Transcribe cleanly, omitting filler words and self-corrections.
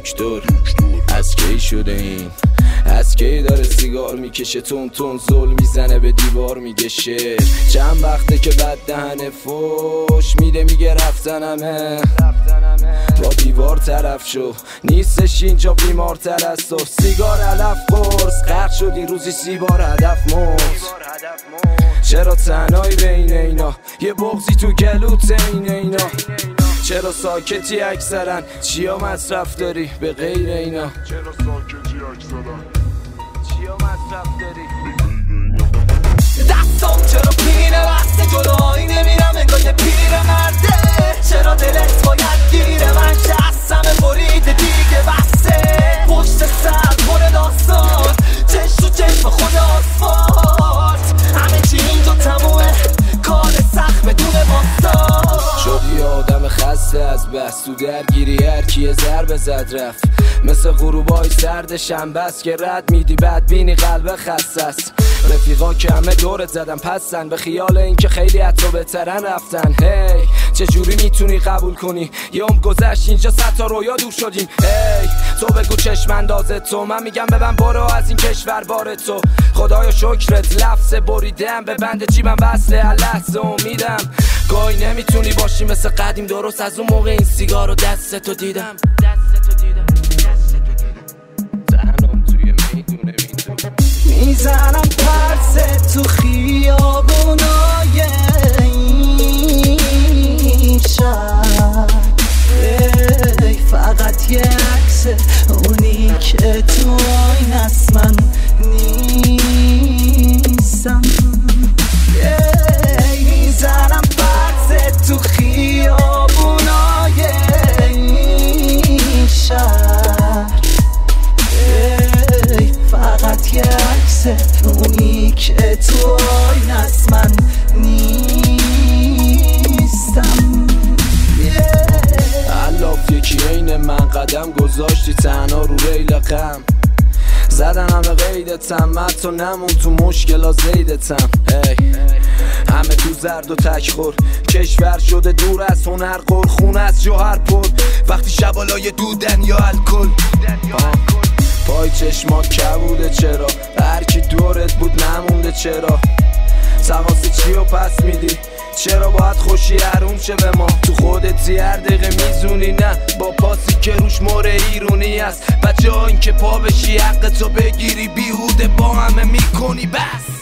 دکتر از کی شده این؟ از کی داره سیگار میکشه تون تون زل میزنه به دیوار میگه شعر؟ چند وقته که بد دهنه فوش میده میگه رفتنمه با دیوار طرف شو نیستش اینجا بیمارتر از تو سیگار علف قرص غرق شدی روزی 30 بار هدف مرد چرا تنهایی بین اینا یه بغضی تو گلوت اینا چرا ساکتی اکثرا چیا مصرف داری به غیر اینا چرا ساکتی اکثرا چیا مصرف داری دستم چرا پینه وقت جدایی نمیرم انگار یه پیر مرده چرا دلت باید گیره من شستم بریده دیگه بسته پشت سر پر داستان چشم تو چشم خود آسفالت همه چی اینجا تمومه کار سخت بدون باستان شدی آدم خسته از بس تو درگیری هر کی ضربه زد رفت مثل غروبای سرد شنبه است که رد میدی بدبینی قلب خسته است رفیقا که همه دورت زدن پسن به خیال اینکه خیلی حتی بهترن رفتن هی چجوری میتونی قبول کنی یه عمر گذشت اینجا 100 تا رویا دور شدیم هی تو بگو چشم اندازت تو من میگم ببن برو از این کشور بار تو خدایا شکرت لفظ بریدم به بند جیبم وصله هر لحظه امیدم گاهی نمیتونی باشی مثل قدیم درست از اون موقع این سیگارو دستتو دیدم تنم توی میدونه میزنم پرسه تو خیابونای این شهر فقط یه عکسه اونی که تو آین است من نیستم میزنم پرسه تو خیابونای این شهر فقط یه عکسه اونی که تو آین است من نیستم علاف یکی عین من قدم گذاشتی تنها رو ریل غم زدن همه قیدتم حتی نمون تو مشکلا زیدتم همه تو زرد و تکخور کشور شده دور از هنر قر خون از جوهر پر وقتی شبالای دودن یا الکل پای چشمات کبوده چرا هر کی دورت بود نمونده چرا تقاس چی رو پس میدی چرا باید خوشی حروم شه به ما تو خودتی هر دقیقه میزونی نه با پاسی که روش مور ایرونی است بچه ها این که پا بشی حق تو بگیری بیهوده با همه میکنی بس